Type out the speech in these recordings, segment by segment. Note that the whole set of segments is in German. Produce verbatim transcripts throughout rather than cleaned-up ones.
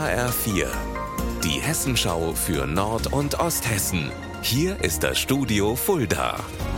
H R vier, die Hessenschau für Nord- und Osthessen. Hier ist das Studio Fulda.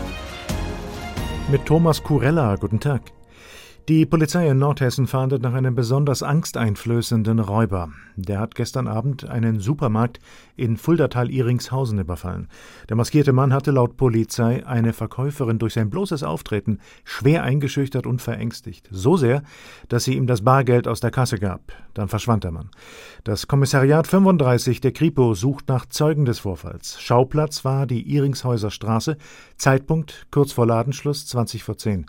Mit Thomas Kurella, guten Tag. Die Polizei in Nordhessen fahndet nach einem besonders angsteinflößenden Räuber. Der hat gestern Abend einen Supermarkt in Fuldatal-Ihringshausen überfallen. Der maskierte Mann hatte laut Polizei eine Verkäuferin durch sein bloßes Auftreten schwer eingeschüchtert und verängstigt. So sehr, dass sie ihm das Bargeld aus der Kasse gab. Dann verschwand der Mann. Das Kommissariat fünfunddreißig der Kripo sucht nach Zeugen des Vorfalls. Schauplatz war die Ihringshäuser Straße. Zeitpunkt kurz vor Ladenschluss, zwanzig vor zehn.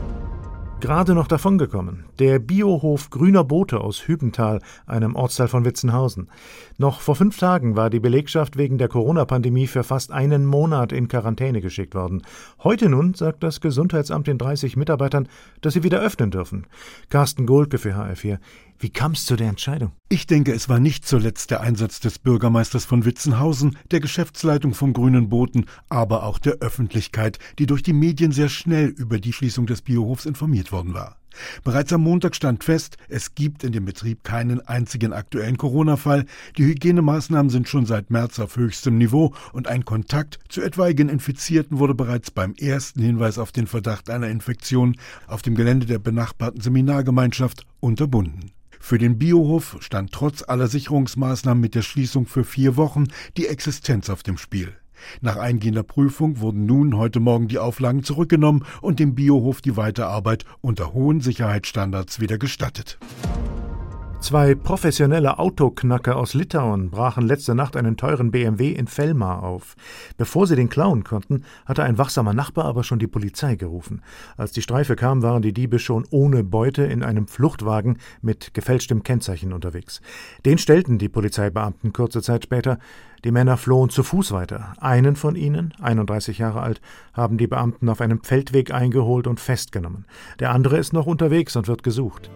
Gerade noch davongekommen. Der Biohof Grüner Bote aus Hübental, einem Ortsteil von Witzenhausen. Noch vor fünf Tagen war die Belegschaft wegen der Corona-Pandemie für fast einen Monat in Quarantäne geschickt worden. Heute nun sagt das Gesundheitsamt den dreißig Mitarbeitern, dass sie wieder öffnen dürfen. Carsten Gohlke für H R vier. Wie kam es zu der Entscheidung? Ich denke, es war nicht zuletzt der Einsatz des Bürgermeisters von Witzenhausen, der Geschäftsleitung vom Grünen Boten, aber auch der Öffentlichkeit, die durch die Medien sehr schnell über die Schließung des Biohofs informiert worden war. Bereits am Montag stand fest, es gibt in dem Betrieb keinen einzigen aktuellen Corona-Fall. Die Hygienemaßnahmen sind schon seit März auf höchstem Niveau und ein Kontakt zu etwaigen Infizierten wurde bereits beim ersten Hinweis auf den Verdacht einer Infektion auf dem Gelände der benachbarten Seminargemeinschaft unterbunden. Für den Biohof stand trotz aller Sicherungsmaßnahmen mit der Schließung für vier Wochen die Existenz auf dem Spiel. Nach eingehender Prüfung wurden nun heute Morgen die Auflagen zurückgenommen und dem Biohof die Weiterarbeit unter hohen Sicherheitsstandards wieder gestattet. Zwei professionelle Autoknacker aus Litauen brachen letzte Nacht einen teuren B M W in Vellmar auf. Bevor sie den klauen konnten, hatte ein wachsamer Nachbar aber schon die Polizei gerufen. Als die Streife kam, waren die Diebe schon ohne Beute in einem Fluchtwagen mit gefälschtem Kennzeichen unterwegs. Den stellten die Polizeibeamten kurze Zeit später. Die Männer flohen zu Fuß weiter. Einen von ihnen, einunddreißig Jahre alt, haben die Beamten auf einem Feldweg eingeholt und festgenommen. Der andere ist noch unterwegs und wird gesucht.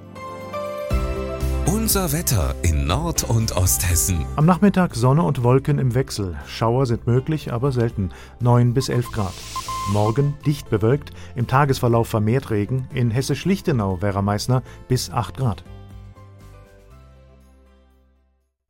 Unser Wetter in Nord- und Osthessen. Am Nachmittag Sonne und Wolken im Wechsel. Schauer sind möglich, aber selten. neun bis elf Grad. Morgen dicht bewölkt, im Tagesverlauf vermehrt Regen. In Hessisch-Lichtenau, Werra-Meißner, bis acht Grad.